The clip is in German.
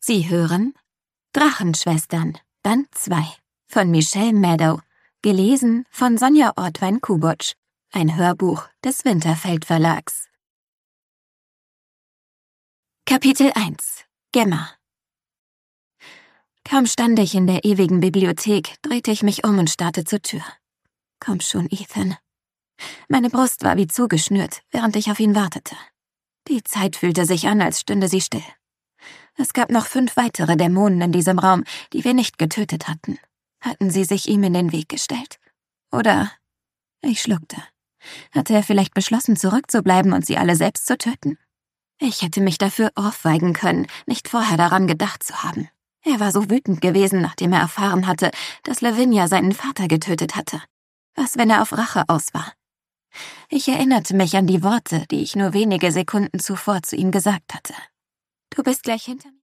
Sie hören Drachenschwestern, Band 2 von Michelle Meadow, gelesen von Sonja Ortwein-Kubotsch, ein Hörbuch des Winterfeld Verlags. Kapitel 1 Gemma. Kaum stand ich in der ewigen Bibliothek, drehte ich mich um und starrte zur Tür. Komm schon, Ethan. Meine Brust war wie zugeschnürt, während ich auf ihn wartete. Die Zeit fühlte sich an, als stünde sie still. Es gab noch 5 weitere Dämonen in diesem Raum, die wir nicht getötet hatten. Hatten sie sich ihm in den Weg gestellt? Oder... Ich schluckte. Hatte er vielleicht beschlossen, zurückzubleiben und sie alle selbst zu töten? Ich hätte mich dafür ohrfeigen können, nicht vorher daran gedacht zu haben. Er war so wütend gewesen, nachdem er erfahren hatte, dass Lavinia seinen Vater getötet hatte. Was, wenn er auf Rache aus war? Ich erinnerte mich an die Worte, die ich nur wenige Sekunden zuvor zu ihm gesagt hatte. Du bist gleich hinter mir.